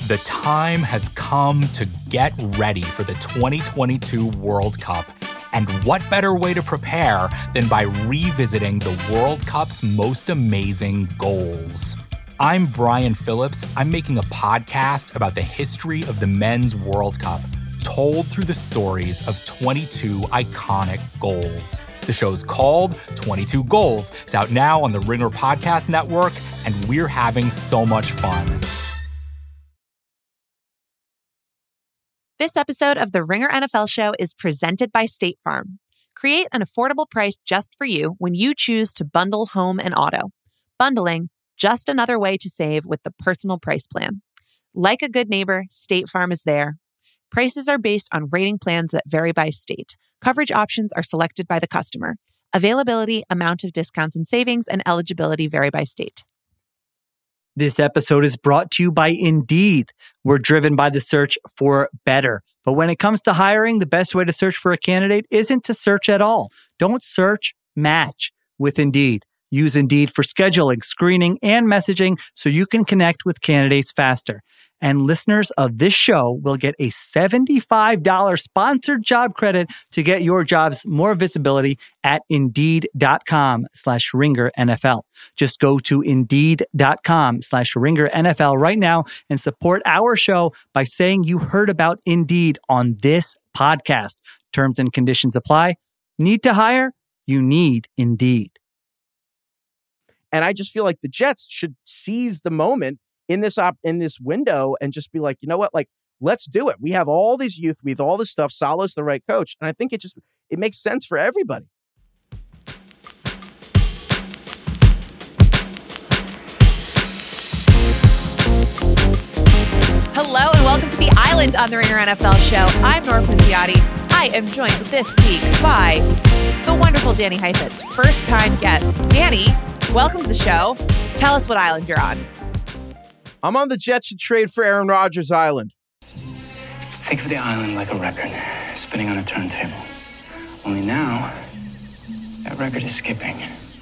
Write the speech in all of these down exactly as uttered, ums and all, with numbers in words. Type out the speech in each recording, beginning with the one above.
The time has come to get ready for the twenty twenty-two World Cup. And what better way to prepare than by revisiting the World Cup's most amazing goals? I'm Brian Phillips. I'm making a podcast about the history of the Men's World Cup, told through the stories of twenty-two iconic goals. The show's called twenty-two Goals. It's out now on the Ringer Podcast Network, and we're having so much fun. This episode of the Ringer N F L Show is presented by State Farm. Create an affordable price just for you when you choose to bundle home and auto. Bundling, just another way to save with the Personal Price Plan. Like a good neighbor, State Farm is there. Prices are based on rating plans that vary by state. Coverage options are selected by the customer. Availability, amount of discounts and savings, and eligibility vary by state. This episode is brought to you by Indeed. We're driven by the search for better. But when it comes to hiring, the best way to search for a candidate isn't to search at all. Don't search, match with Indeed. Use Indeed for scheduling, screening, and messaging so you can connect with candidates faster. And listeners of this show will get a seventy-five dollars sponsored job credit to get your jobs more visibility at Indeed.com slash Ringer NFL. Just go to Indeed.com slash Ringer NFL right now and support our show by saying you heard about Indeed on this podcast. Terms and conditions apply. Need to hire? You need Indeed. And I just feel like the Jets should seize the moment in this op- in this window and just be like, you know what, like, let's do it. We have all this youth, we have all this stuff. Saleh's the right coach. And I think it just, it makes sense for everybody. Hello and welcome to The Island on the Ringer N F L Show. I'm Nora Princiotti. I am joined this week by the wonderful Danny Heifetz, first-time guest. Danny, welcome to the show. Tell us what island you're on. I'm on the Jets should trade for Aaron Rodgers Island. Think of the island like a record spinning on a turntable. Only now, that record is skipping.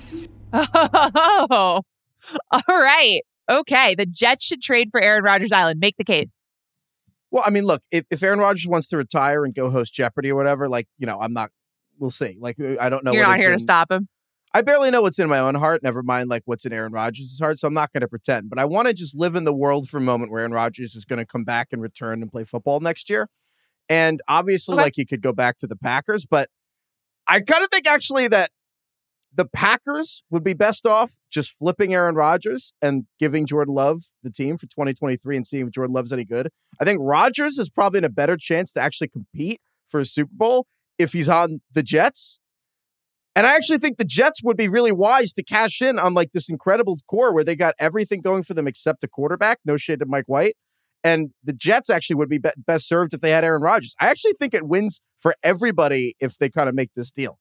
Oh, all right. Okay, the Jets should trade for Aaron Rodgers Island. Make the case. Well, I mean, look, if, if Aaron Rodgers wants to retire and go host Jeopardy or whatever, like, you know, I'm not, we'll see. Like, I don't know. You're what not here in, to stop him. I barely know what's in my own heart, never mind like what's in Aaron Rodgers' heart, so I'm not going to pretend. But I want to just live in the world for a moment where Aaron Rodgers is going to come back and return and play football next year. And obviously, okay. like, he could go back to the Packers, but I kind of think actually that the Packers would be best off just flipping Aaron Rodgers and giving Jordan Love the team for twenty twenty-three and seeing if Jordan Love's any good. I think Rodgers is probably in a better chance to actually compete for a Super Bowl if he's on the Jets. And I actually think the Jets would be really wise to cash in on like this incredible core where they got everything going for them except a quarterback. No shade to Mike White. And the Jets actually would be, be best served if they had Aaron Rodgers. I actually think it wins for everybody if they kind of make this deal.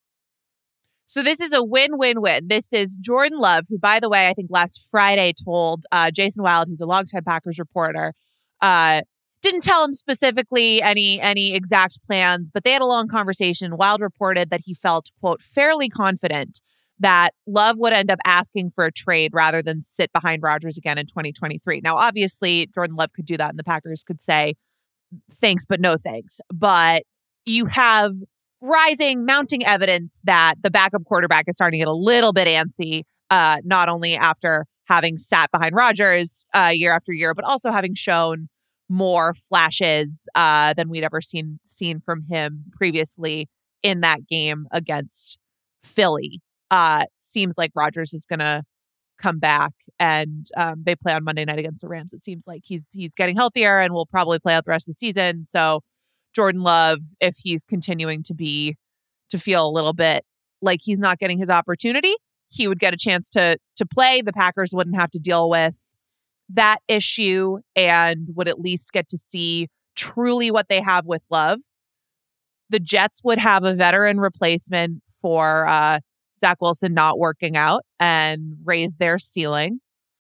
So this is a win-win-win. This is Jordan Love, who, by the way, I think last Friday told uh, Jason Wild, who's a longtime Packers reporter, uh, didn't tell him specifically any any exact plans, but they had a long conversation. Wild reported that he felt, quote, fairly confident that Love would end up asking for a trade rather than sit behind Rodgers again in twenty twenty-three. Now, obviously, Jordan Love could do that, and the Packers could say, thanks, but no thanks. But you have rising, mounting evidence that the backup quarterback is starting to get a little bit antsy, uh, not only after having sat behind Rodgers uh, year after year, but also having shown more flashes uh, than we'd ever seen seen from him previously in that game against Philly. Uh, seems like Rodgers is going to come back, and um, they play on Monday night against the Rams. It seems like he's he's getting healthier and will probably play out the rest of the season. So Jordan Love, if he's continuing to be to feel a little bit like he's not getting his opportunity, he would get a chance to to play. The Packers wouldn't have to deal with that issue and would at least get to see truly what they have with Love. The Jets would have a veteran replacement for uh, Zach Wilson not working out and raise their ceiling.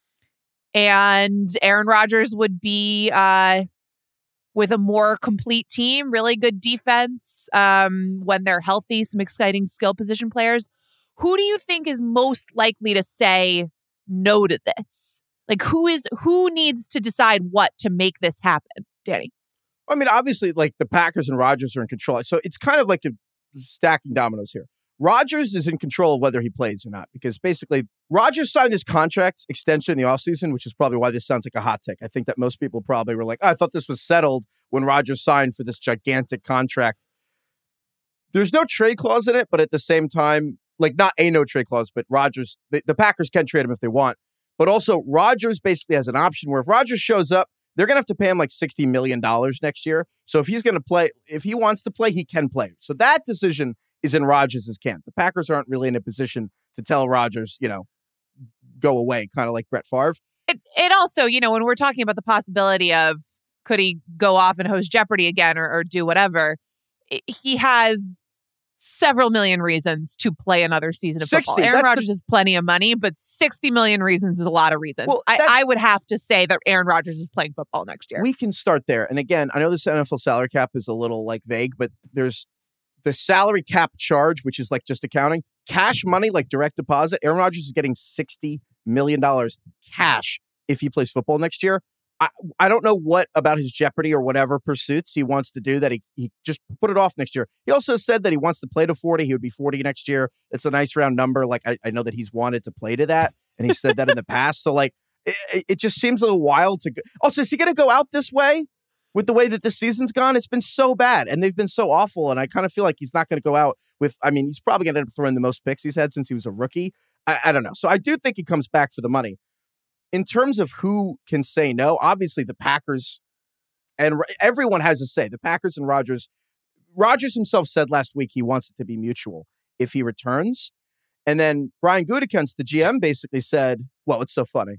And Aaron Rodgers would be uh, with a more complete team, really good defense um, when they're healthy, some exciting skill position players. Who do you think is most likely to say no to this? Like who is who needs to decide what to make this happen, Danny? I mean, obviously, like the Packers and Rodgers are in control. So it's kind of like a stacking dominoes here. Rodgers is in control of whether he plays or not, because basically Rodgers signed this contract extension in the offseason, which is probably why this sounds like a hot take. I think that most people probably were like, oh, I thought this was settled when Rodgers signed for this gigantic contract. There's no trade clause in it, but at the same time, like not a no trade clause, but Rodgers, the, the Packers can trade him if they want. But also Rodgers basically has an option where if Rodgers shows up, they're going to have to pay him like sixty million dollars next year. So if he's going to play, if he wants to play, he can play. So that decision is in Rodgers' camp. The Packers aren't really in a position to tell Rodgers, you know, go away, kind of like Brett Favre. It, it also, you know, when we're talking about the possibility of could he go off and host Jeopardy again or, or do whatever, it, he has several million reasons to play another season of sixty, football. Aaron Rodgers the... has plenty of money, but sixty million reasons is a lot of reasons. Well, I, I would have to say that Aaron Rodgers is playing football next year. We can start there. And again, I know this N F L salary cap is a little like vague, but there's the salary cap charge, which is like just accounting. Cash money, like direct deposit. Aaron Rodgers is getting sixty million dollars cash if he plays football next year. I, I don't know what about his Jeopardy or whatever pursuits he wants to do that he, he just put it off next year. He also said that he wants to play to forty. He would be forty next year. It's a nice round number. Like I, I know that he's wanted to play to that, and he said that in the past. So like it, it just seems a little wild to go. Also, is he going to go out this way with the way that this season's gone? It's been so bad, and they've been so awful, and I kind of feel like he's not going to go out with, I mean, he's probably going to end up throwing the most picks he's had since he was a rookie. I, I don't know. So I do think he comes back for the money. In terms of who can say no, obviously the Packers, and everyone has a say. The Packers and Rodgers. Rodgers himself said last week he wants it to be mutual if he returns. And then Brian Gutekunst, the G M, basically said, well, it's so funny.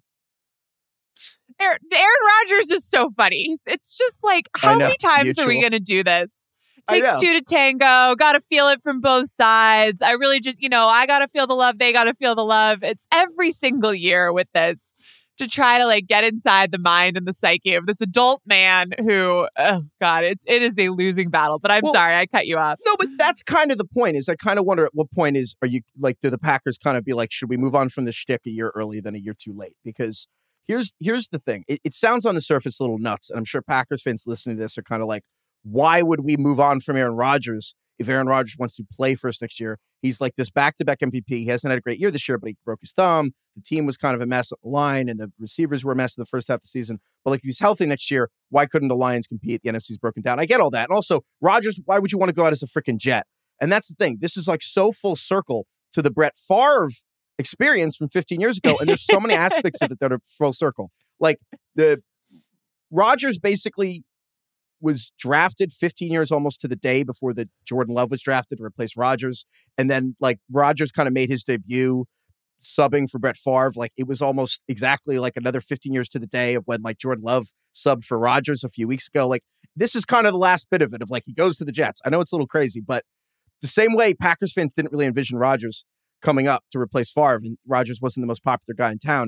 Aaron, Aaron Rodgers is so funny. It's just like, how many times mutual. Are we going to do this? Takes two to tango. Got to feel it from both sides. I really just, you know, I got to feel the love. They got to feel the love. It's every single year with this. To try to like get inside the mind and the psyche of this adult man who, oh God, it's it is a losing battle. But I'm well, sorry, I cut you off. No, but that's kind of the point. Is I kind of wonder at what point is are you like do the Packers kind of be like, should we move on from the shtick a year early than a year too late? Because here's here's the thing. It, it sounds on the surface a little nuts, and I'm sure Packers fans listening to this are kind of like, why would we move on from Aaron Rodgers if Aaron Rodgers wants to play for us next year? He's like this back-to-back M V P. He hasn't had a great year this year, but he broke his thumb. The team was kind of a mess at the line, and the receivers were a mess in the first half of the season. But like, if he's healthy next year, why couldn't the Lions compete? The N F C's broken down. I get all that. And also, Rodgers, why would you want to go out as a freaking Jet? And that's the thing. This is like so full circle to the Brett Favre experience from fifteen years ago, and there's so many aspects of it that are full circle. Like, the Rodgers basically was drafted fifteen years almost to the day before the Jordan Love was drafted to replace Rodgers. And then like Rodgers kind of made his debut subbing for Brett Favre. Like it was almost exactly like another fifteen years to the day of when like Jordan Love subbed for Rodgers a few weeks ago. Like this is kind of the last bit of it of like he goes to the Jets. I know it's a little crazy, but the same way Packers fans didn't really envision Rodgers coming up to replace Favre, and Rodgers wasn't the most popular guy in town.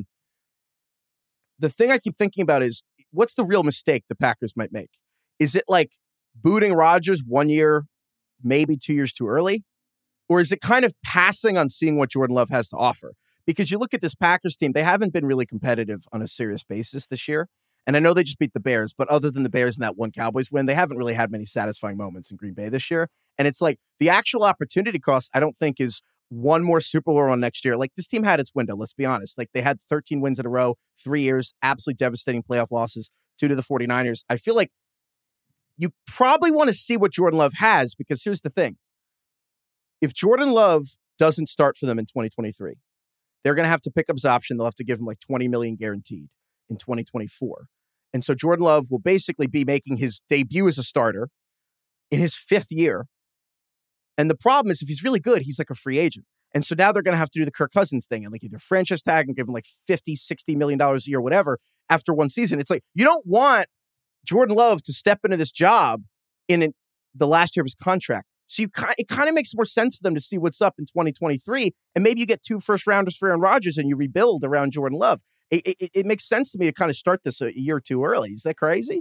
The thing I keep thinking about is what's the real mistake the Packers might make? Is it like booting Rodgers one year, maybe two years too early? Or is it kind of passing on seeing what Jordan Love has to offer? Because you look at this Packers team, they haven't been really competitive on a serious basis this year. And I know they just beat the Bears, but other than the Bears and that one Cowboys win, they haven't really had many satisfying moments in Green Bay this year. And it's like the actual opportunity cost, I don't think is one more Super Bowl run next year. Like this team had its window, let's be honest. Like they had thirteen wins in a row, three years, absolutely devastating playoff losses, two to the 49ers. I feel like you probably want to see what Jordan Love has, because here's the thing. If Jordan Love doesn't start for them in twenty twenty-three, they're going to have to pick up his option. They'll have to give him like twenty million dollars guaranteed in twenty twenty-four. And so Jordan Love will basically be making his debut as a starter in his fifth year. And the problem is if he's really good, he's like a free agent. And so now they're going to have to do the Kirk Cousins thing and like either franchise tag and give him like fifty, sixty million dollars a year, whatever, after one season. It's like, you don't want Jordan Love to step into this job in an, the last year of his contract. So you it kind of makes more sense for them to see what's up in twenty twenty-three. And maybe you get two first rounders for Aaron Rodgers and you rebuild around Jordan Love. It, it, it makes sense to me to kind of start this a year too early. Is that crazy?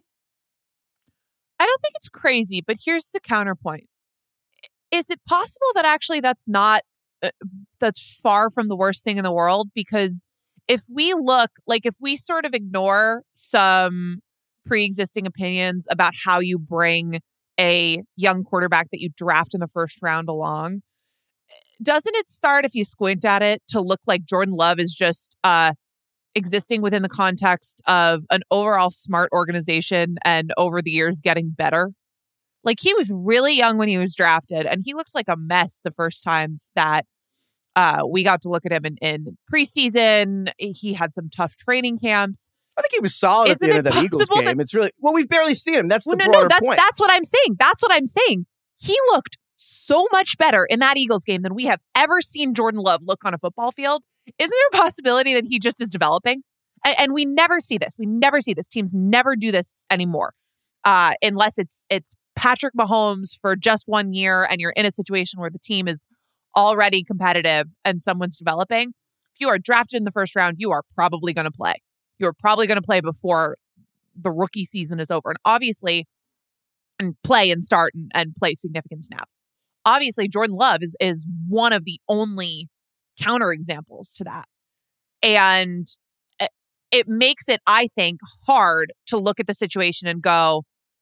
I don't think it's crazy, but here's the counterpoint. Is it possible that actually that's not, uh, that's far from the worst thing in the world? Because if we look, like if we sort of ignore some pre-existing opinions about how you bring a young quarterback that you draft in the first round along, doesn't it start, if you squint at it, to look like Jordan Love is just uh, existing within the context of an overall smart organization and over the years getting better? Like, he was really young when he was drafted, and he looked like a mess the first times that uh, we got to look at him in, in preseason. He had some tough training camps. I think he was solid Isn't at the end it of that Eagles possible game. that- It's really, well, we've barely seen him. That's Well, the no, broader no, that's point. that's what I'm saying. That's what I'm saying. He looked so much better in that Eagles game than we have ever seen Jordan Love look on a football field. Isn't there a possibility that he just is developing? And, and we never see this. We never see this. Teams never do this anymore, uh, unless it's it's Patrick Mahomes for just one year and you're in a situation where the team is already competitive and someone's developing. If you are drafted in the first round, you are probably going to play. You're probably going to play before the rookie season is over. And obviously, and play and start and, and play significant snaps. Obviously, Jordan Love is is one of the only counterexamples to that. And it, it makes it, I think, hard to look at the situation and go,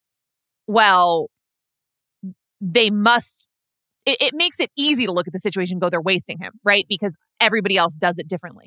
well, they must, it, it makes it easy to look at the situation and go, they're wasting him, right? Because everybody else does it differently.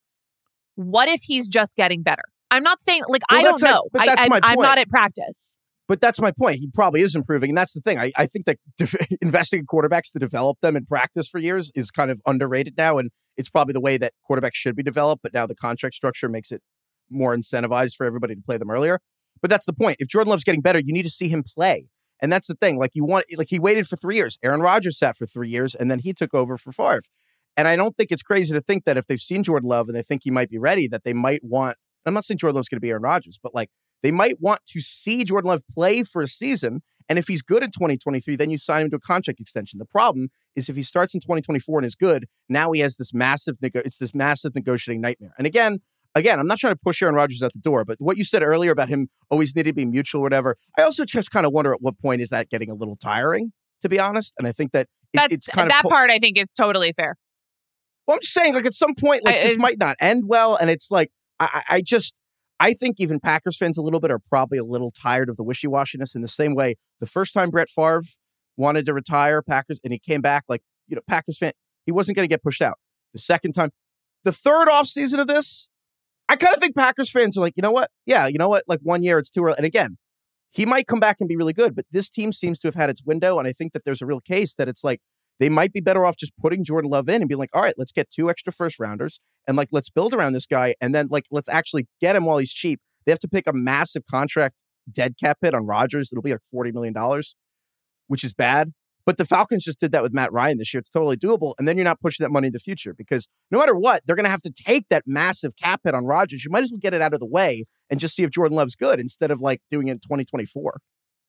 What if he's just getting better? I'm not saying, like, Well, I don't that's like- know. but I, that's I, my I'm point. not at practice. But that's my point. He probably is improving. And that's the thing. I, I think that def- investing in quarterbacks to develop them in practice for years is kind of underrated now. And it's probably the way that quarterbacks should be developed. But now the contract structure makes it more incentivized for everybody to play them earlier. But that's the point. If Jordan Love's getting better, you need to see him play. And that's the thing. Like, you want, like, he waited for three years. Aaron Rodgers sat for three years, and then he took over for Favre. And I don't think it's crazy to think that if they've seen Jordan Love and they think he might be ready, that they might want, I'm not saying Jordan Love's going to be Aaron Rodgers, but like, they might want to see Jordan Love play for a season. And if he's good in twenty twenty-three, then you sign him to a contract extension. The problem is if he starts in twenty twenty-four and is good, now he has this massive, nego- it's this massive negotiating nightmare. And again, again, I'm not trying to push Aaron Rodgers out the door, but what you said earlier about him always needing to be mutual or whatever, I also just kind of wonder at what point is that getting a little tiring, to be honest. And I think that it, That's it's kind that of... part I think is totally fair. Well, I'm just saying, like, at some point, like, I- this I- might not end well. And it's like, I, I I just, I think even Packers fans a little bit are probably a little tired of the wishy-washiness in the same way. The first time Brett Favre wanted to retire, Packers, and he came back, like, you know, Packers fan, he wasn't going to get pushed out. The second time, the third offseason of this, I kind of think Packers fans are like, you know what? Yeah, you know what? Like, one year, it's too early. And again, he might come back and be really good, but this team seems to have had its window. And I think that there's a real case that it's like, they might be better off just putting Jordan Love in and being like, all right, let's get two extra first rounders and like, let's build around this guy. And then like, let's actually get him while he's cheap. They have to pick a massive contract dead cap hit on Rodgers. It'll be like forty million dollars, which is bad. But the Falcons just did that with Matt Ryan this year. It's totally doable. And then you're not pushing that money in the future because no matter what, they're going to have to take that massive cap hit on Rodgers. You might as well get it out of the way and just see if Jordan Love's good instead of like doing it in twenty twenty-four.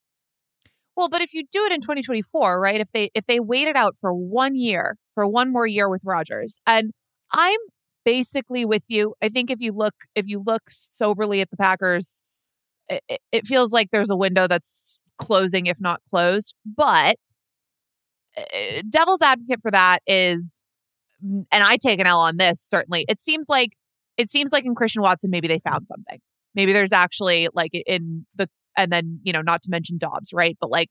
Well, but if you do it in twenty twenty-four, right? If they if they wait it out for one year, for one more year with Rodgers, and I'm basically with you. I think if you look if you look soberly at the Packers, it, it feels like there's a window that's closing, if not closed. But uh, devil's advocate for that is, and I take an L on this. Certainly, it seems like it seems like in Christian Watson, maybe they found something. Maybe there's actually like in the. And then, you know, not to mention Dobbs, right? But like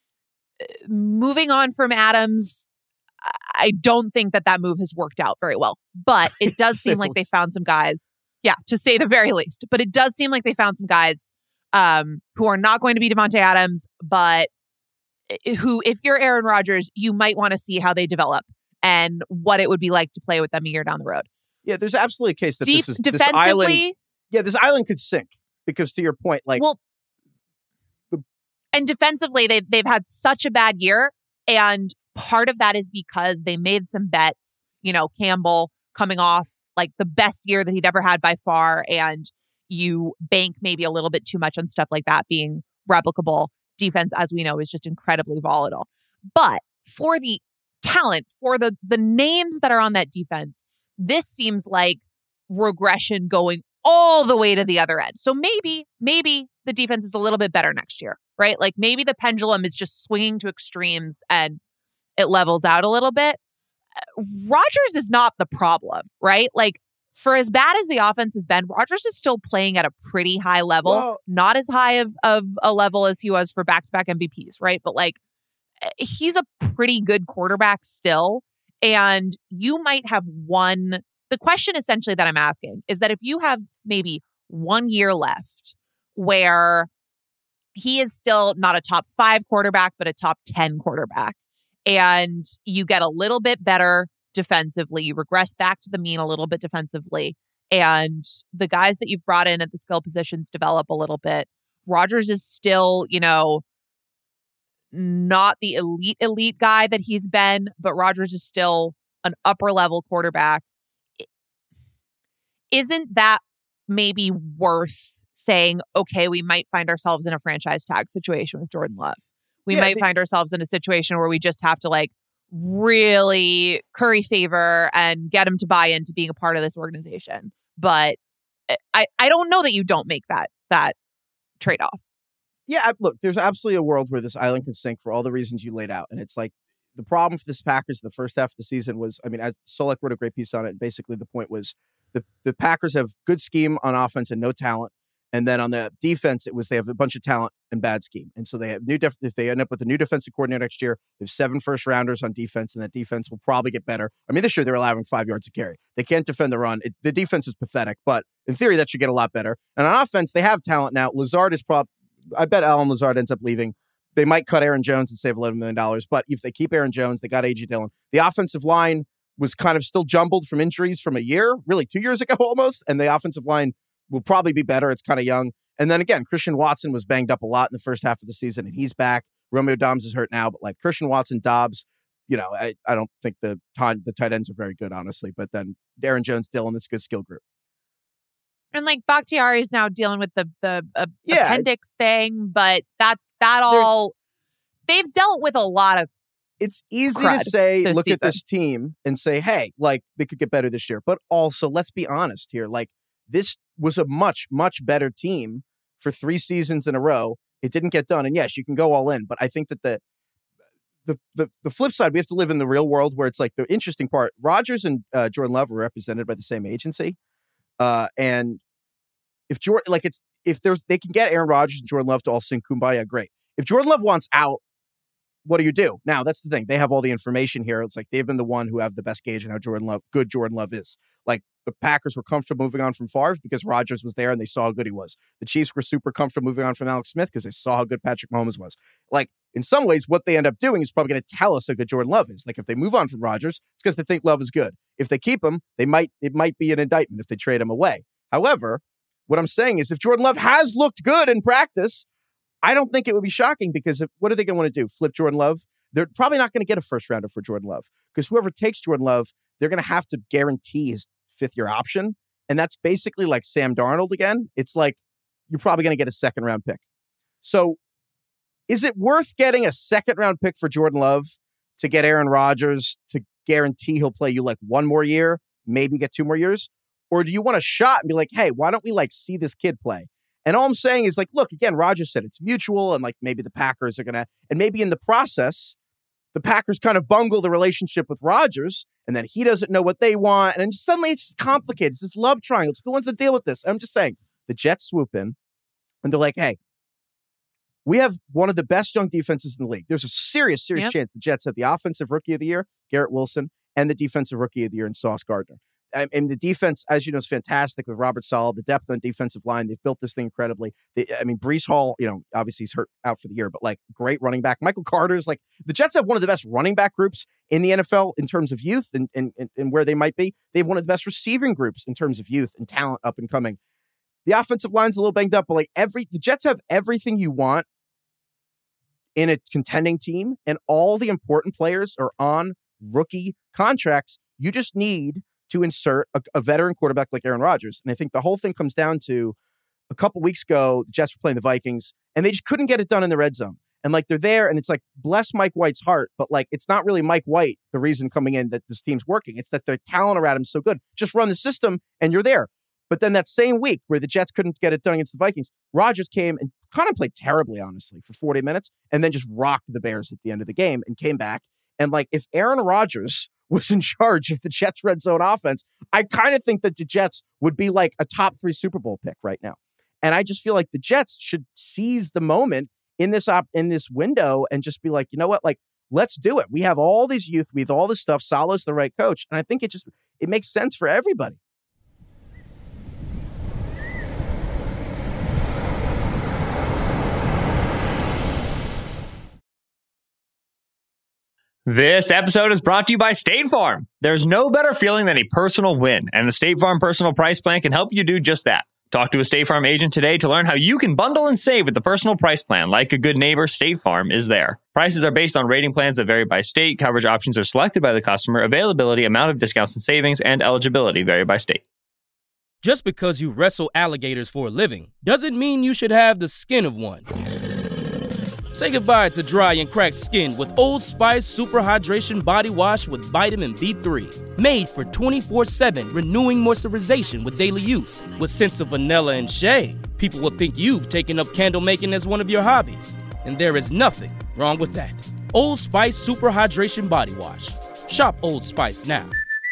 moving on from Adams, I don't think that that move has worked out very well. But it does seem like they found some guys. Yeah, to say the very least. But it does seem like they found some guys um, who are not going to be Devontae Adams, but who, if you're Aaron Rodgers, you might want to see how they develop and what it would be like to play with them a year down the road. Yeah, there's absolutely a case that Deep, this is defensively, this island. Yeah, this island could sink because to your point, like. Well, And defensively, they've, they've had such a bad year. And part of that is because they made some bets, you know, Campbell coming off like the best year that he'd ever had by far. And you bank maybe a little bit too much on stuff like that being replicable. Defense, as we know, is just incredibly volatile. But for the talent, for the the names that are on that defense, this seems like regression going all the way to the other end. So maybe, maybe the defense is a little bit better next year, right? Like maybe the pendulum is just swinging to extremes and it levels out a little bit. Rodgers is not the problem, right? Like for as bad as the offense has been, Rodgers is still playing at a pretty high level. Well, not as high of, of a level as he was for back-to-back M V Ps, right? But like, he's a pretty good quarterback still. And you might have one. The question essentially that I'm asking is that if you have maybe one year left where he is still not a top five quarterback, but a top ten quarterback, and you get a little bit better defensively, you regress back to the mean a little bit defensively, and the guys that you've brought in at the skill positions develop a little bit. Rodgers is still, you know, not the elite, elite guy that he's been, but Rodgers is still an upper level quarterback. Isn't that maybe worth saying, okay, we might find ourselves in a franchise tag situation with Jordan Love? We Yeah, might they- find ourselves in a situation where we just have to like really curry favor and get him to buy into being a part of this organization. But I, I don't know that you don't make that, that trade-off. Yeah, I- look, there's absolutely a world where this island can sink for all the reasons you laid out. And it's like the problem for this Packers the first half of the season was, I mean, I, Solek wrote a great piece on it. And basically, the point was the, the Packers have good scheme on offense and no talent. And then on the defense, it was they have a bunch of talent and bad scheme. And so they have new, def- if they end up with a new defensive coordinator next year, they have seven first rounders on defense, and that defense will probably get better. I mean, this year they're allowing five yards a carry. They can't defend the run. It, the defense is pathetic, but in theory, that should get a lot better. And on offense, they have talent now. Lazard is probably, I bet Alan Lazard ends up leaving. They might cut Aaron Jones and save eleven million dollars. But if they keep Aaron Jones, they got A J Dillon. The offensive line was kind of still jumbled from injuries from a year, really two years ago almost. And the offensive line will probably be better. It's kind of young. And then again, Christian Watson was banged up a lot in the first half of the season, and he's back. Romeo Dobbs is hurt now, but like Christian Watson, Dobbs, you know, I, I don't think the time the tight ends are very good, honestly. But then Aaron Jones, Dillon, this good skill group. And like Bakhtiari is now dealing with the the uh, Yeah. appendix thing, but that's that all. They've dealt with a lot of. It's easy crud to say, this look at season. this team and say, hey, like they could get better this year. But also, let's be honest here. Like this was a much, much better team for three seasons in a row. It didn't get done. And yes, you can go all in. But I think that the the the, the flip side, we have to live in the real world where it's like the interesting part. Rodgers and uh, Jordan Love are represented by the same agency. Uh, and if Jordan, like it's, if there's, they can get Aaron Rodgers and Jordan Love to all sing Kumbaya, great. If Jordan Love wants out, what do you do? Now, that's the thing. They have all the information here. It's like they've been the one who have the best gauge on how Jordan Love, good Jordan Love is. Like the Packers were comfortable moving on from Favre because Rodgers was there and they saw how good he was. The Chiefs were super comfortable moving on from Alex Smith because they saw how good Patrick Mahomes was. Like in some ways, what they end up doing is probably going to tell us how good Jordan Love is. Like if they move on from Rodgers, it's because they think Love is good. If they keep him, they might, it might be an indictment if they trade him away. However, what I'm saying is if Jordan Love has looked good in practice, I don't think it would be shocking because if, what are they going to want to do? Flip Jordan Love? They're probably not going to get a first rounder for Jordan Love because whoever takes Jordan Love, they're going to have to guarantee his fifth year option. And that's basically like Sam Darnold again. It's like you're probably going to get a second round pick. So is it worth getting a second round pick for Jordan Love to get Aaron Rodgers to guarantee he'll play you like one more year, maybe get two more years? Or do you want a shot and be like, hey, why don't we like see this kid play? And all I'm saying is like, look, again, Rodgers said it's mutual and like maybe the Packers are going to, and maybe in the process, the Packers kind of bungle the relationship with Rodgers and then he doesn't know what they want. And then suddenly it's just complicated. It's this love triangle. It's who wants to deal with this? I'm just saying the Jets swoop in and they're like, hey, we have one of the best young defenses in the league. There's a serious, serious Yep. chance the Jets have the offensive rookie of the year, Garrett Wilson, and the defensive rookie of the year in Sauce Gardner. And, and the defense, as you know, is fantastic with Robert Saleh, the depth on defensive line. They've built this thing incredibly. They, I mean, Breece Hall, you know, obviously he's hurt out for the year, but like great running back. Michael Carter's like, the Jets have one of the best running back groups in the N F L in terms of youth and, and, and, and where they might be. They have one of the best receiving groups in terms of youth and talent up and coming. The offensive line's a little banged up, but like every, the Jets have everything you want in a contending team, and all the important players are on rookie contracts. You just need to insert a, a veteran quarterback like Aaron Rodgers. And I think the whole thing comes down to a couple weeks ago, the Jets were playing the Vikings, and they just couldn't get it done in the red zone. And like they're there, and it's like, bless Mike White's heart, but like it's not really Mike White the reason coming in that this team's working. It's that their talent around him is so good. Just run the system, and you're there. But then that same week where the Jets couldn't get it done against the Vikings, Rodgers came and kind of played terribly, honestly, for forty minutes, and then just rocked the Bears at the end of the game and came back. And like, if Aaron Rodgers was in charge of the Jets' red zone offense, I kind of think that the Jets would be like a top three Super Bowl pick right now. And I just feel like the Jets should seize the moment in this op- in this window and just be like, you know what, like, let's do it. We have all this youth, we have all this stuff. Saleh's the right coach. And I think it just, it makes sense for everybody. This episode is brought to you by State Farm. There's no better feeling than a personal win, and the State Farm Personal Price Plan can help you do just that. Talk to a State Farm agent today to learn how you can bundle and save with the Personal Price Plan. Like a good neighbor, State Farm is there. Prices are based on rating plans that vary by state. Coverage options are selected by the customer. Availability, amount of discounts and savings, and eligibility vary by state. Just because you wrestle alligators for a living doesn't mean you should have the skin of one. Say goodbye to dry and cracked skin with Old Spice Super Hydration Body Wash with vitamin B three. Made for twenty-four seven renewing moisturization with daily use. With scents of vanilla and shea, people will think you've taken up candle making as one of your hobbies. And there is nothing wrong with that. Old Spice Super Hydration Body Wash. Shop Old Spice now.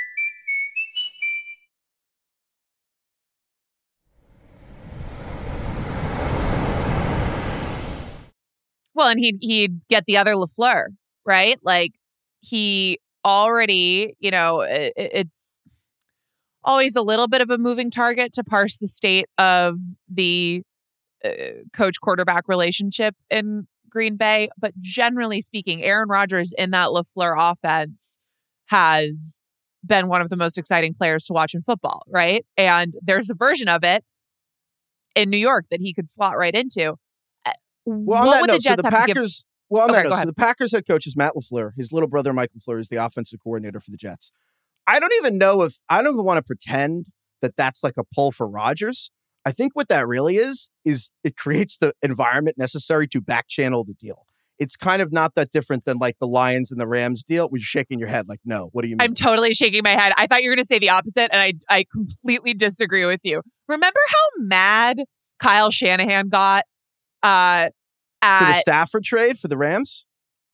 Well, and he'd, he'd get the other LaFleur, right? Like, he already, you know, it, it's always a little bit of a moving target to parse the state of the uh, coach-quarterback relationship in Green Bay. But generally speaking, Aaron Rodgers in that LaFleur offense has been one of the most exciting players to watch in football, right? And there's a version of it in New York that he could slot right into. Well, on what that would note, the Jets so the have to Packers. give? Well, on Okay, that go note, so ahead. the Packers head coach is Matt LaFleur. His little brother Mike LaFleur is the offensive coordinator for the Jets. I don't even know if I don't even want to pretend that that's like a pull for Rodgers. I think what that really is is it creates the environment necessary to back channel the deal. It's kind of not that different than like the Lions and the Rams deal. We're shaking your head like, no. What do you mean? I'm totally shaking my head. I thought you were going to say the opposite, and I I completely disagree with you. Remember how mad Kyle Shanahan got uh, at for the Stafford trade for the Rams?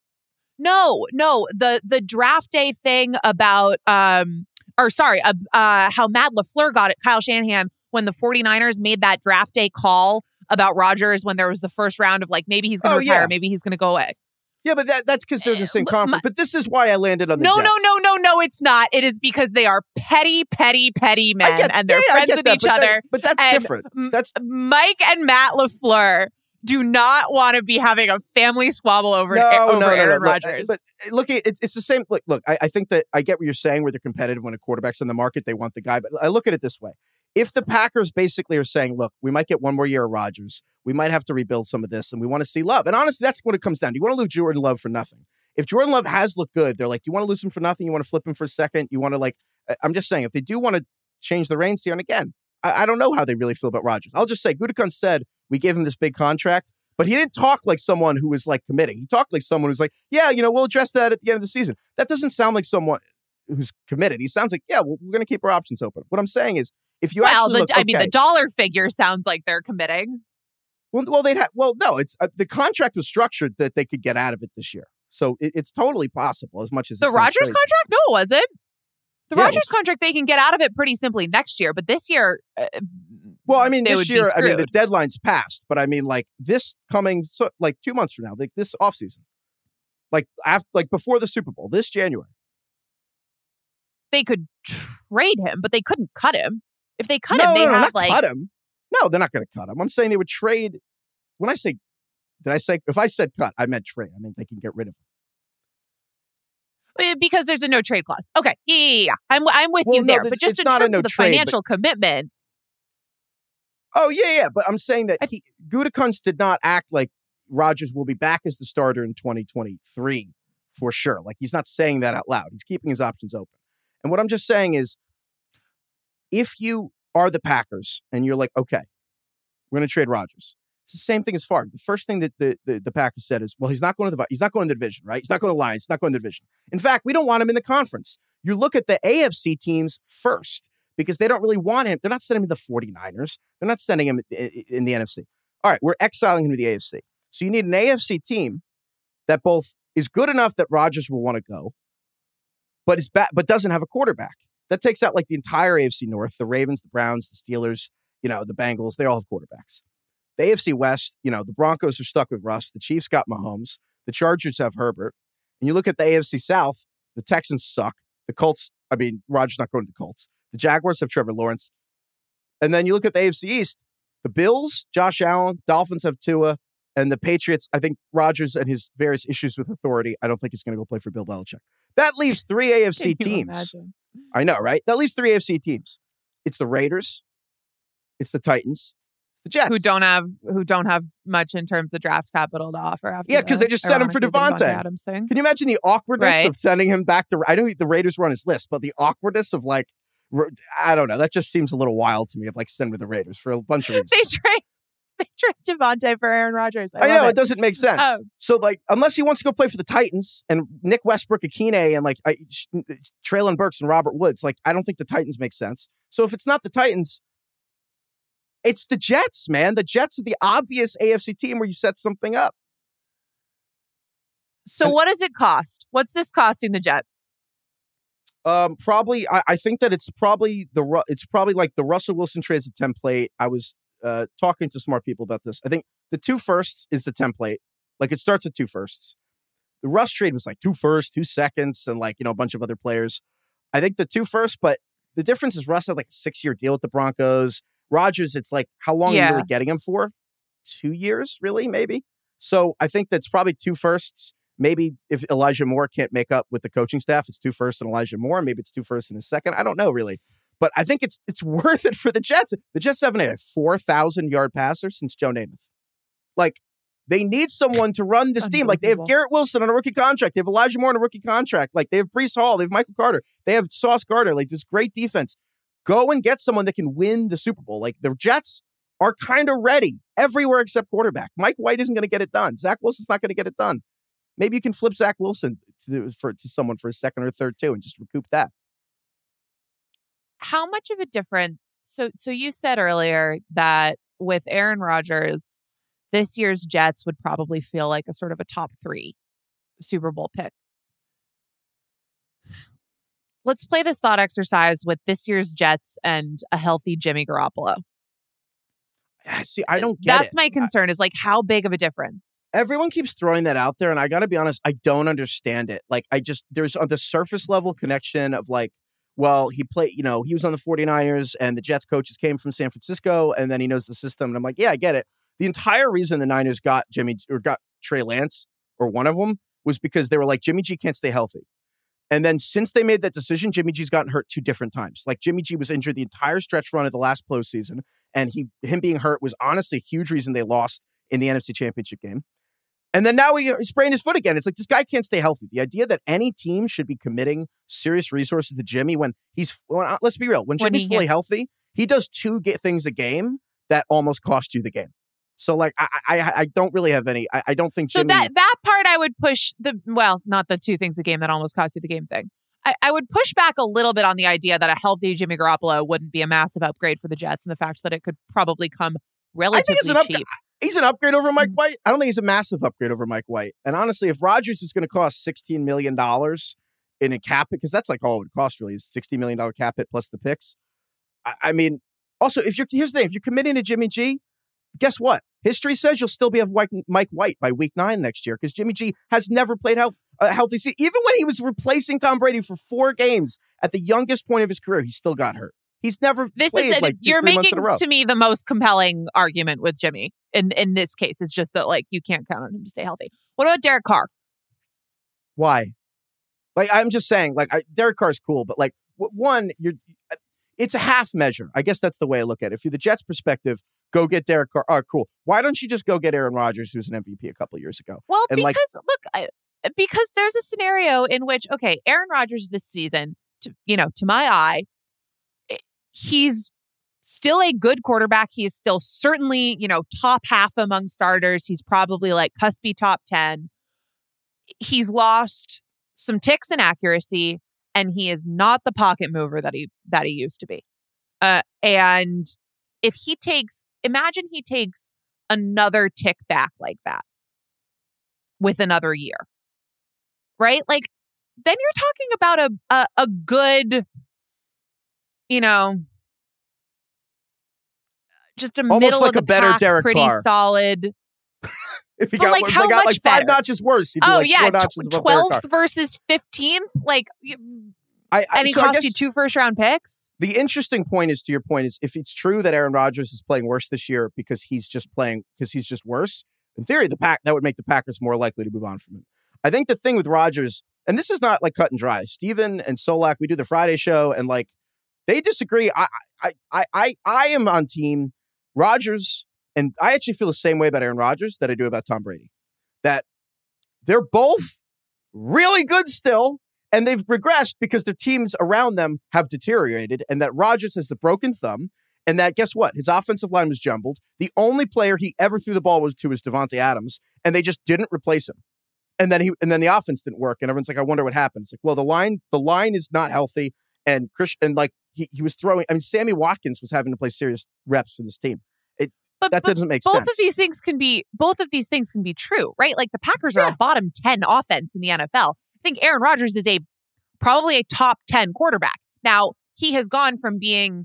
No, no, the the draft day thing about um or sorry, uh, uh how Matt LaFleur got it, Kyle Shanahan, when the 49ers made that draft day call about Rodgers when there was the first round of like maybe he's going to Oh, retire, yeah. maybe he's going to go away. Yeah, but that, that's because they're in the same Look, conference. my- but this is why I landed on the No, Jets. no, no, no, no, it's not. It is because they are petty, petty, petty men I get, and they're yeah, I friends get with that, each but that- other. but that's And different. M- That's Mike and Matt LaFleur do not want to be having a family squabble over, no, over no, no, Aaron no. Look, Rodgers. but look, it's it's the same. Look, look. I, I think that I get what you're saying. Where they're competitive when a quarterback's in the market, they want the guy. But I look at it this way: if the Packers basically are saying, "Look, we might get one more year of Rodgers, we might have to rebuild some of this, and we want to see Love." And honestly, that's what it comes down to. You want to lose Jordan Love for nothing. If Jordan Love has looked good, they're like, "Do you want to lose him for nothing? You want to flip him for a second? You want to like?" I'm just saying, if they do want to change the reins here, and again, I, I don't know how they really feel about Rodgers. I'll just say, Gutekunst said we gave him this big contract. But he didn't talk like someone who was like committing. He talked like someone who's like, yeah, you know, we'll address that at the end of the season. That doesn't sound like someone who's committed. He sounds like, yeah, well, we're going to keep our options open. What I'm saying is, if you well, actually the, look, I okay, mean, the dollar figure sounds like they're committing. well, well, they'd have, well, no, it's uh, the contract was structured that they could get out of it this year, so it, it's totally possible. As much as The it sounds Rodgers crazy. contract? No, it wasn't. The Yeah, Rodgers well, contract, they can get out of it pretty simply next year. But this year, uh, Well, I mean, they this would be year, I mean, the screwed. deadline's passed, but I mean, like this coming, so, like two months from now, like this offseason, like after, like before the Super Bowl, this January. they could trade him, but they couldn't cut him. If they cut no, him, they no, no, have not like cut him. No, they're not going to cut him. I'm saying they would trade. When I say, did I say, if I said cut, I meant trade. I mean, they can get rid of him. uh, because there's a no trade clause. Okay, yeah, yeah, yeah. I'm I'm with Well, you no, there. th- But just it's in not a terms no of the trade, but- financial commitment, Oh, yeah, yeah. But I'm saying that he, Gutekunst did not act like Rodgers will be back as the starter in twenty twenty-three for sure. Like, he's not saying that out loud. He's keeping his options open. And what I'm just saying is, if you are the Packers and you're like, okay, we're going to trade Rodgers. It's the same thing as Favre. The first thing that the, the, the Packers said is, well, he's not going to the he's not going to the division, right? He's not going to the Lions. He's not going to the division. In fact, we don't want him in the conference. You look at the A F C teams first because they don't really want him. They're not sending him to the 49ers. They're not sending him in the N F C. All right, we're exiling him to the A F C. So you need an A F C team that both is good enough that Rodgers will want to go, but it's ba- but doesn't have a quarterback. That takes out like the entire A F C North, the Ravens, the Browns, the Steelers, you know, the Bengals, they all have quarterbacks. The A F C West, you know, the Broncos are stuck with Russ. The Chiefs got Mahomes. The Chargers have Herbert. And you look at the A F C South, the Texans suck. The Colts, I mean, Rodgers not going to the Colts. The Jaguars have Trevor Lawrence. And then you look at the A F C East, the Bills, Josh Allen, Dolphins have Tua, and the Patriots, I think Rodgers and his various issues with authority, I don't think he's going to go play for Bill Belichick. That leaves three A F C teams. Imagine? I know, right? That leaves three A F C teams. It's the Raiders, it's the Titans, the Jets, who don't have who don't have much in terms of draft capital to offer. After yeah, because they just sent him for Devontae. Adams thing. Can you imagine the awkwardness right. of sending him back to? I know the Raiders were on his list, but the awkwardness of like, I don't know. That just seems a little wild to me. Of like sending to the Raiders for a bunch of reasons. they trade. They trade Devontae for Aaron Rodgers. I, I know it. it doesn't make sense. Oh. So like, unless he wants to go play for the Titans and Nick Westbrook, Akine, and like I, Traylon Burks and Robert Woods, like I don't think the Titans make sense. So if it's not the Titans, it's the Jets, man. The Jets are the obvious A F C team where you set something up. So and, what does it cost? What's this costing the Jets? Um, probably, I, I think that it's probably the it's probably like the Russell Wilson trades a template. I was uh, talking to smart people about this. I think the two firsts is the template. Like it starts at two firsts. The Russ trade was like two firsts, two seconds, and like, you know, a bunch of other players. I think the two firsts, but the difference is Russ had like a six year deal with the Broncos. Rodgers, it's like, how long yeah. are you really getting him for? Two years, really, maybe. So I think that's probably two firsts. Maybe if Elijah Moore can't make up with the coaching staff, it's two firsts and Elijah Moore. Maybe it's two firsts and a second. I don't know, really. But I think it's it's worth it for the Jets. The Jets haven't had a four thousand yard passer since Joe Namath. Like, they need someone to run this team. Like, they have Garrett Wilson on a rookie contract. They have Elijah Moore on a rookie contract. Like, they have Breece Hall. They have Michael Carter. They have Sauce Gardner. Like, this great defense. Go and get someone that can win the Super Bowl. Like, the Jets are kind of ready everywhere except quarterback. Mike White isn't going to get it done. Zach Wilson's not going to get it done. Maybe you can flip Zach Wilson to, for, to someone for a second or third, too, and just recoup that. How much of a difference? So, so you said earlier that with Aaron Rodgers, this year's Jets would probably feel like a sort of a top three Super Bowl pick. Let's play this thought exercise with this year's Jets and a healthy Jimmy Garoppolo. See, I don't get That's it. That's my concern, is like, how big of a difference? Everyone keeps throwing that out there, and I got to be honest, I don't understand it. Like, I just, there's on the surface level connection of like, well, he played, you know, he was on the 49ers, and the Jets coaches came from San Francisco, and then he knows the system. And I'm like, yeah, I get it. The entire reason the Niners got Jimmy, or got Trey Lance, or one of them, was because they were like, Jimmy G can't stay healthy. And then since they made that decision, Jimmy G's gotten hurt two different times. Like, Jimmy G was injured the entire stretch run of the last postseason, and he him being hurt was honestly a huge reason they lost in the N F C Championship game. And then now he sprained his foot again. It's like, this guy can't stay healthy. The idea that any team should be committing serious resources to Jimmy when he's, well, let's be real, when, when Jimmy's fully healthy, he does two get things a game that almost cost you the game. So, like, I I, I don't really have any, I, I don't think Jimmy. So that, that part I would push the, well, not the two things a game that almost cost you the game thing. I, I would push back a little bit on the idea that a healthy Jimmy Garoppolo wouldn't be a massive upgrade for the Jets, and the fact that it could probably come relatively I think it's an up- cheap. He's an upgrade over Mike White. I don't think he's a massive upgrade over Mike White. And honestly, if Rodgers is going to cost sixteen million dollars in a cap hit, because that's like all it would cost really, is sixty million dollars cap hit plus the picks. I, I mean, also, if you're, here's the thing, if you're committing to Jimmy G, guess what? History says you'll still be have Mike White by week nine next year, because Jimmy G has never played health, a healthy season. Even when he was replacing Tom Brady for four games at the youngest point of his career, he still got hurt. He's never this played is a, like two, you're three months making in a row. To me the most compelling argument with Jimmy in in this case is just that, like, you can't count on him to stay healthy. What about Derek Carr? Why? Like, I'm just saying, like, I, Derek Carr's cool, but like, one, you're it's a half measure. I guess that's the way I look at it. If you're the Jets' perspective, go get Derek Carr. Oh, cool. Why don't you just go get Aaron Rodgers, who's an M V P a couple of years ago? Well, and because like, look, I, because there's a scenario in which, okay, Aaron Rodgers this season, to, you know, to my eye, he's still a good quarterback. He is still certainly, you know, top half among starters. He's probably like cuspy top ten. He's lost some ticks in accuracy, and he is not the pocket mover that he that he used to be. Uh, and if he takes, imagine he takes another tick back like that with another year, right? Like, then you're talking about a a, a good, you know, just a Almost middle like of the a better pack, Derek pretty Carr. solid. If he But, got, like, if how they got much like five better? notches worse, he'd be Oh like yeah, four notches above Derek twelfth Carr. versus fifteenth. Like, you, I, I, and he so I cost guess you two first round picks. the interesting point is, to your point, is if it's true that Aaron Rodgers is playing worse this year because he's just playing because he's just worse. In theory, the pack that would make the Packers more likely to move on from him. I think the thing with Rodgers, and this is not like cut and dry. Steven and Solak, we do the Friday show, and like they disagree. I I I I I am on team Rodgers, and I actually feel the same way about Aaron Rodgers that I do about Tom Brady. That they're both really good still, and they've regressed because their teams around them have deteriorated, and that Rodgers has the broken thumb, and that, guess what? His offensive line was jumbled. The only player he ever threw the ball was to was Devontae Adams, and they just didn't replace him. And then he and then the offense didn't work, and everyone's like, I wonder what happened. It's like, well, the line the line is not healthy, and Chris and like he he was throwing. I mean, Sammy Watkins was having to play serious reps for this team. It But, that but doesn't make both sense. of these things can be both of these things can be true, right? Like the Packers are Yeah. a bottom ten offense in the N F L. I think Aaron Rodgers is a probably a top ten quarterback. Now, he has gone from being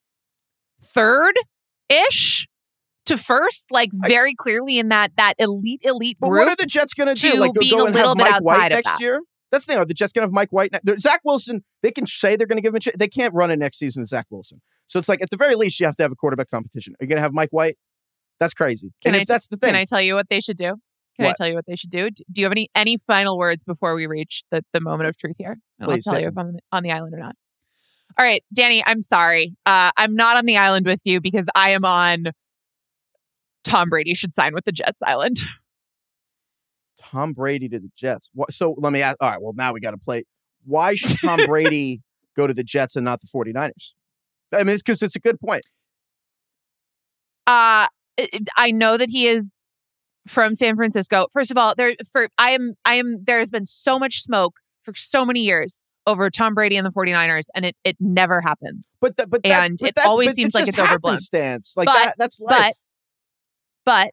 third-ish to first, like very clearly in that that elite elite But group. what are the Jets going to do? to Like go, being go a and little have bit Mike outside White of next that. year? That's the thing. Are the Jets going to have Mike White? Ne- Zach Wilson, they can say they're going to give him a chance. They can't run it next season with Zach Wilson. So it's like, at the very least, you have to have a quarterback competition. Are you going to have Mike White? That's crazy. Can and I if t- that's the thing. Can I tell you what they should do? Can I What? tell you what they should do? D- Do you have any any final words before we reach the, the moment of truth here? And Please, I'll tell hit you if me. I'm on the, on the island or not. All right, Danny, I'm sorry. Uh, I'm not on the island with you because I am on Tom Brady should sign with the Jets island. Tom Brady to the Jets. What, so let me ask. All right, well, now we got to play. Why should Tom Brady go to the Jets and not the 49ers? I mean, it's because it's a good point. Uh, it- I know that he is from San Francisco. First of all, there for I am I am there has been so much smoke for so many years over Tom Brady and the 49ers, and it it never happens. But that, but that, And but it that's- always but seems like just it's overblown. happenstance. Like But- that, that's life. But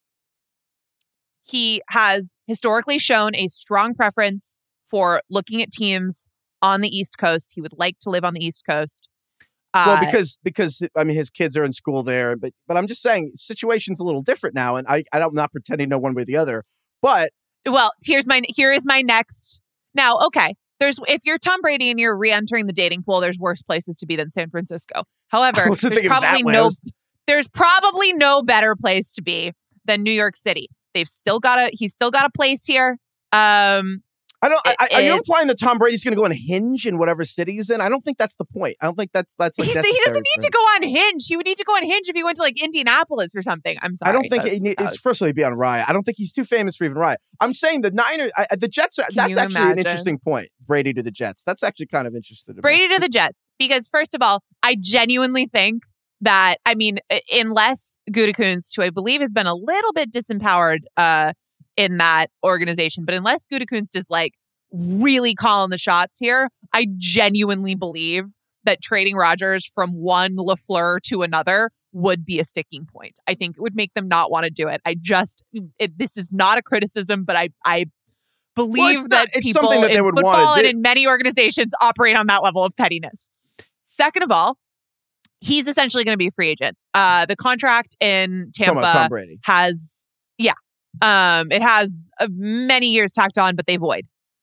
he has historically shown a strong preference for looking at teams on the East Coast. He would like to live on the East Coast. Uh, Well, because because I mean his kids are in school there, but but I'm just saying situation's a little different now, and I I don't, I'm not pretending no one way or the other. But well, here's my here is my next. Now, okay, there's if you're Tom Brady and you're re-entering the dating pool, there's worse places to be than San Francisco. However, I wasn't there's thinking of that probably way. I no was- there's probably no better place to be than New York City. They've still got a he's still got a place here. Um, I don't. I, I, are you It's- implying that Tom Brady's going to go on Hinge in whatever city he's in? I don't think that's the point. I don't think that's that's like he's, he necessary doesn't need for to him. go on Hinge. He would need to go on Hinge if he went to like Indianapolis or something. I'm sorry. I don't think That's- it, that it's was- first of all, he'd be on Riot. I don't think he's too famous for even Riot. I'm saying the Niners, I, the Jets. Are, Can that's you actually an imagine? interesting point. Brady to the Jets. That's actually kind of interesting. To me. Brady to the Jets. Because first of all, I genuinely think that, I mean, uh, unless Gutekunst, who I believe has been a little bit disempowered uh, in that organization, but unless Gutekunst is like really calling the shots here, I genuinely believe that trading Rodgers from one LaFleur to another would be a sticking point. I think it would make them not want to do it. I just, it, this is not a criticism, but I, I believe it's not- that it's people something that they in would wanna football and do. in many organizations operate on that level of pettiness. Second of all, he's essentially going to be a free agent. Uh, the contract in Talking about Tom Tampa Brady. has, yeah, um, it has uh, many years tacked on, but they void.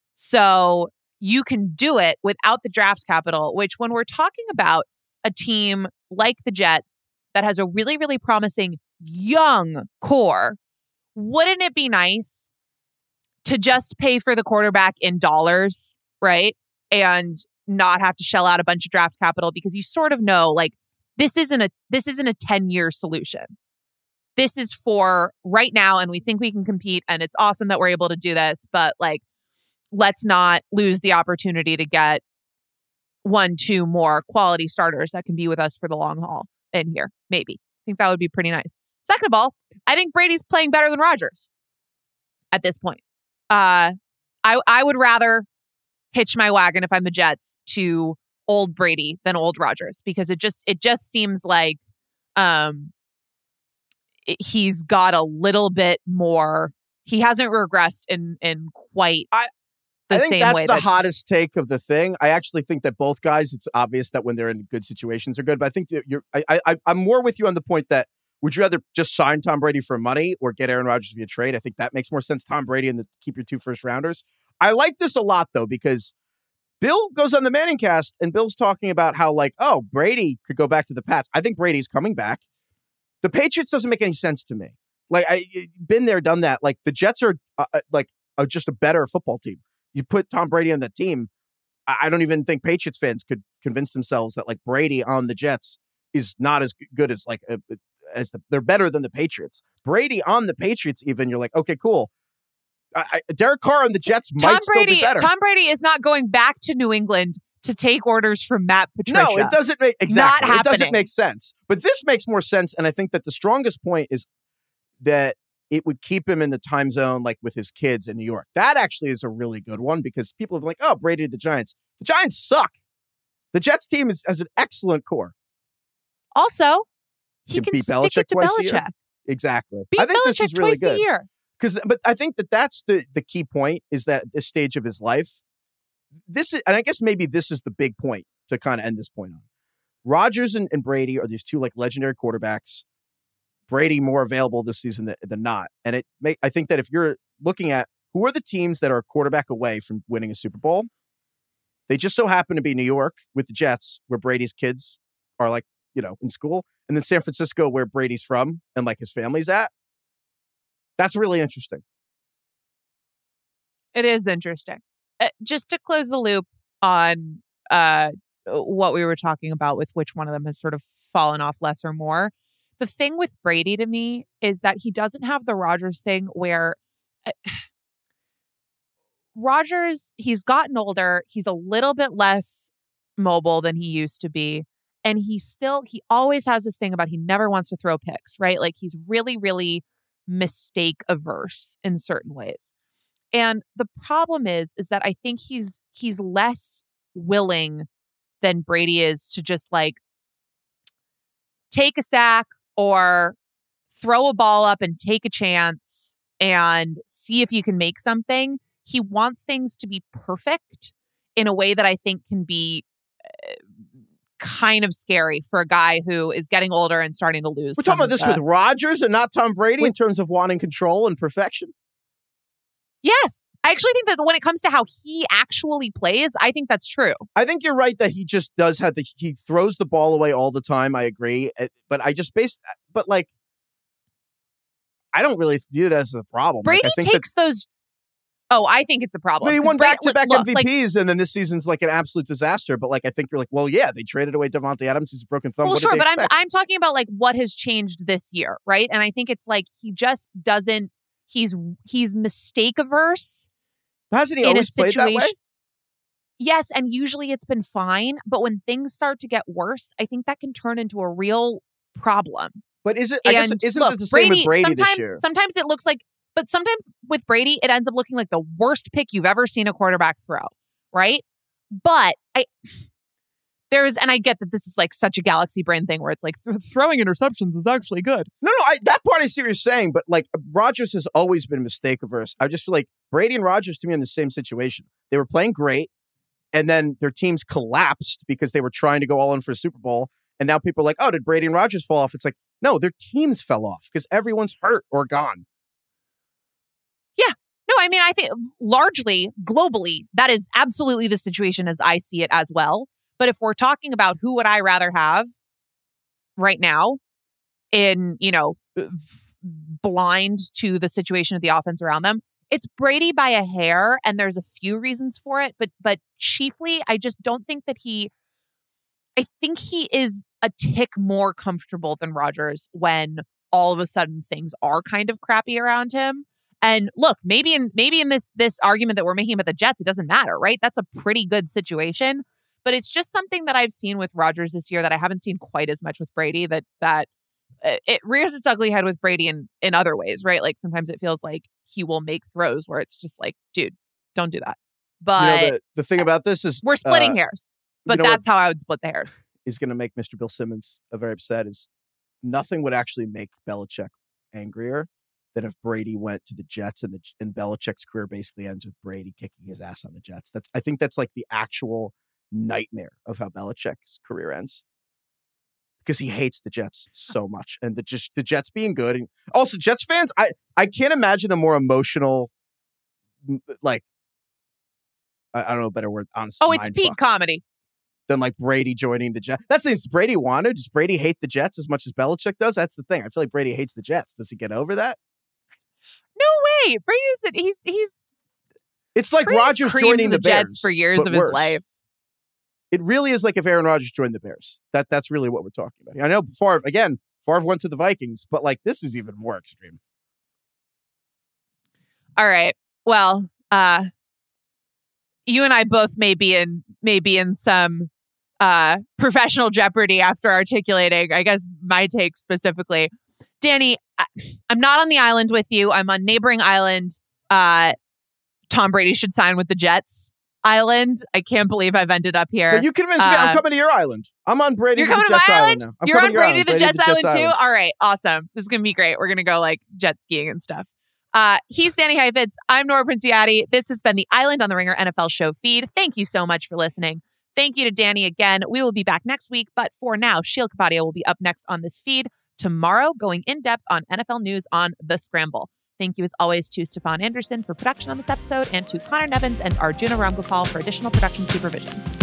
So you can do it without the draft capital, which when we're talking about a team like the Jets that has a really, really promising young core, wouldn't it be nice to just pay for the quarterback in dollars, right? And not have to shell out a bunch of draft capital because you sort of know, like, this isn't a this isn't a ten-year solution. This is for right now, and we think we can compete, and it's awesome that we're able to do this, but like, let's not lose the opportunity to get one, two more quality starters that can be with us for the long haul in here. Maybe. I think that would be pretty nice. Second of all, I think Brady's playing better than Rodgers at this point. Uh, I I would rather hitch my wagon if I'm the Jets to old Brady than old Rodgers because it just it just seems like um it, he's got a little bit more. He hasn't regressed in in quite I- the I think same that's way the that hottest take of the thing. I actually think that both guys, it's obvious that when they're in good situations are good. But I think that you're, I, I, I'm more with you on the point that would you rather just sign Tom Brady for money or get Aaron Rodgers via trade? I think that makes more sense. Tom Brady and the, keep your two first rounders. I like this a lot though, because Bill goes on the Manning cast and Bill's talking about how like, oh, Brady could go back to the Pats. I think Brady's coming back. The Patriots doesn't make any sense to me. Like I been there, done that. Like the Jets are uh, like are just a better football team. You put Tom Brady on the team, I don't even think Patriots fans could convince themselves that like Brady on the Jets is not as good as like a, as the, they're better than the Patriots. Brady on the Patriots, even you're like, okay, cool. I, I, Derek Carr on the Jets Tom might Brady, still be better. Tom Brady is not going back to New England to take orders from Matt Patricia. No, it doesn't make exactly. Not it doesn't happening. make sense. But this makes more sense, and I think that the strongest point is that it would keep him in the time zone, like with his kids in New York. That actually is a really good one because people are like, "Oh, Brady to the Giants." The Giants suck. The Jets team is, has an excellent core. Also, he Can can, beat stick Belichick it to twice a year. Belichick. Exactly. Beat I think Belichick this is really twice good a year. because, but I think that that's the the key point is that at this stage of his life, this is, and I guess maybe this is the big point to kind of end this point on. Rodgers and, and Brady are these two like legendary quarterbacks. Brady more available this season than, than not. And it may, I think that if you're looking at who are the teams that are a quarterback away from winning a Super Bowl, they just so happen to be New York with the Jets, where Brady's kids are like, you know, in school, and then San Francisco, where Brady's from and like his family's at. That's really interesting. It is interesting. Uh, just to close the loop on uh, what we were talking about with which one of them has sort of fallen off less or more. The thing with Brady to me is that he doesn't have the Rodgers thing where uh, Rodgers, he's gotten older. He's a little bit less mobile than he used to be. And he still, he always has this thing about he never wants to throw picks, right? Like he's really, really mistake averse in certain ways. And the problem is, is that I think he's, he's less willing than Brady is to just like take a sack or throw a ball up and take a chance and see if you can make something. He wants things to be perfect in a way that I think can be uh, kind of scary for a guy who is getting older and starting to lose. We're talking about this the, with Rodgers and not Tom Brady with, in terms of wanting control and perfection. Yes. I actually think that when it comes to how he actually plays, I think that's true. I think you're right that he just does have the, he throws the ball away all the time. I agree. But I just based, but like, I don't really view it as a problem. Brady like, I think takes that, those. Oh, I think it's a problem. But he won Brady, back-to-back look, M V Ps, like, and then this season's like an absolute disaster. But like, I think you're like, well, yeah, they traded away Devontae Adams. He's a broken thumb. Well, what sure, did they but I'm expect? I'm talking about like what has changed this year, right? And I think it's like he just doesn't. He's he's mistake averse. Hasn't he in always a played that way? Yes, and usually it's been fine. But when things start to get worse, I think that can turn into a real problem. But is it? I guess And isn't look, it the same Brady, with Brady sometimes, this year? Sometimes it looks like, but sometimes with Brady, it ends up looking like the worst pick you've ever seen a quarterback throw, right? But I, there's, and I get that this is like such a galaxy brain thing where it's like th- throwing interceptions is actually good. No, no, I, that part I see what you're saying, but like Rodgers has always been mistake averse. I just feel like Brady and Rodgers to me in the same situation. They were playing great, and then their teams collapsed because they were trying to go all in for a Super Bowl. And now people are like, oh, did Brady and Rodgers fall off? It's like, no, their teams fell off because everyone's hurt or gone. Yeah. No, I mean, I think largely, globally, that is absolutely the situation as I see it as well. But if we're talking about who would I rather have right now in, you know, blind to the situation of the offense around them, it's Brady by a hair. And there's a few reasons for it. But but chiefly, I just don't think that he, I think he is a tick more comfortable than Rodgers when all of a sudden things are kind of crappy around him. And look, maybe in maybe in this this argument that we're making about the Jets, it doesn't matter, right? That's a pretty good situation. But it's just something that I've seen with Rodgers this year that I haven't seen quite as much with Brady, that that it rears its ugly head with Brady in, in other ways, right? Like sometimes it feels like he will make throws where it's just like, dude, don't do that. But you know, the, the thing about this is we're splitting uh, hairs, but you know that's how I would split the hairs. Is going to make Mister Bill Simmons uh, very upset is nothing would actually make Belichick angrier than if Brady went to the Jets and the and Belichick's career basically ends with Brady kicking his ass on the Jets. That's I think that's like the actual nightmare of how Belichick's career ends. Because he hates the Jets so much. And the just the Jets being good. And also Jets fans, I, I can't imagine a more emotional, like, I, I don't know a better word, honestly. Oh, it's peak comedy. Than like Brady joining the Jets. That's the thing. Does Brady want to? Does Brady hate the Jets as much as Belichick does? That's the thing. I feel like Brady hates the Jets. Does he get over that? No way. Brady's he's he's. It's like Brady's Rodgers creamed joining the, the Jets Bears for years of worse. his life. It really is like if Aaron Rodgers joined the Bears. That that's really what we're talking about. I know Favre again. Favre went to the Vikings, but like this is even more extreme. All right. Well, uh, you and I both may be in may be in some uh, professional jeopardy after articulating, I guess, my take specifically. Danny, I, I'm not on the island with you. I'm on neighboring island. Uh, Tom Brady should sign with the Jets island. I can't believe I've ended up here. But you convinced me. Uh, I'm coming to your island. I'm on Brady You're to the coming Jets to my island island? now. I'm You're coming on to your Brady to the Brady Jets, to the island, Jets too? island. All right. Awesome. This is going to be great. We're going to go like jet skiing and stuff. Uh, he's Danny Heifetz. I'm Nora Princiati. This has been the Island on the Ringer N F L show feed. Thank you so much for listening. Thank you to Danny again. We will be back next week. But for now, Sheil Kapadia will be up next on this feed tomorrow, going in depth on N F L news on The Scramble. Thank you, as always, to Stefan Anderson for production on this episode and to Connor Nevins and Arjuna Ramgopal for additional production supervision.